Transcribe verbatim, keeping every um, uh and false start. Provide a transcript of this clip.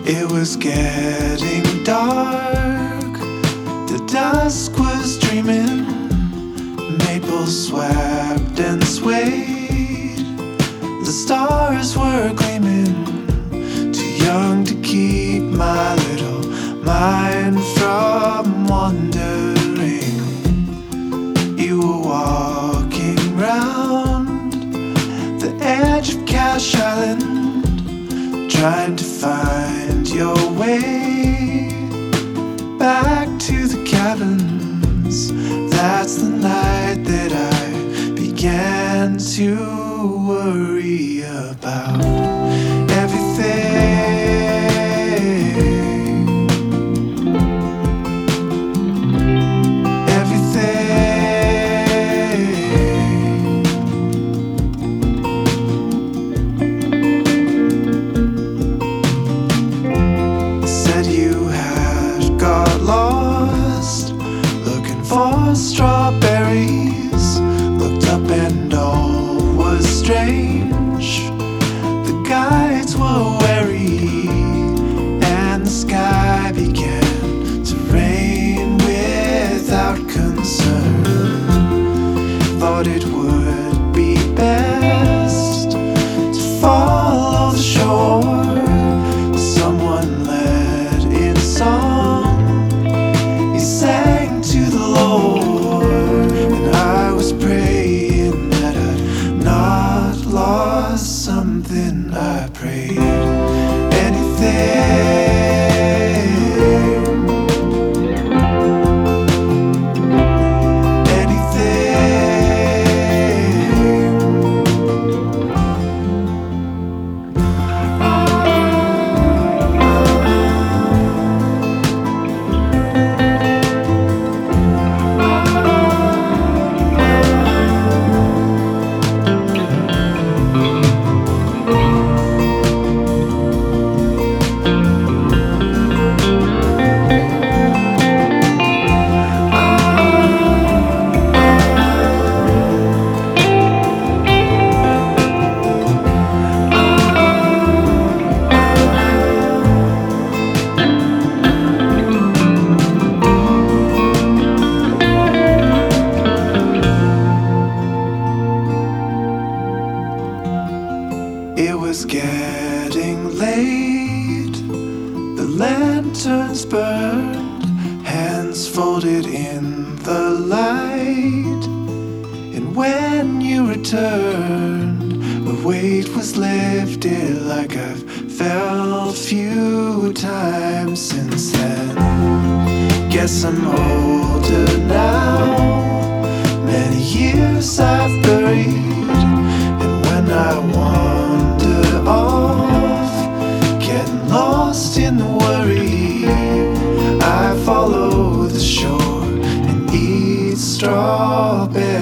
It was getting dark, the dusk was dreaming, maples swept and swayed, the stars were gleaming, too young to keep my little mind from wandering. You were walking round the edge of Cash Island, trying to find your way back to the cabins. That's the night that I began to worry about everything. Strawberries, looked up and all was strange. The guides were wary and the sky began to rain without concern. Thought it would be best to follow the shore. Someone led in song, he sang to the Lord. Something I prayed, anything. It was getting late, the lanterns burned, hands folded in the light. And when you returned, a weight was lifted like I've felt few times since then. Guess I'm older now, many years I've buried, and when I wander off, getting lost in the worry, I follow the shore and eat strawberries.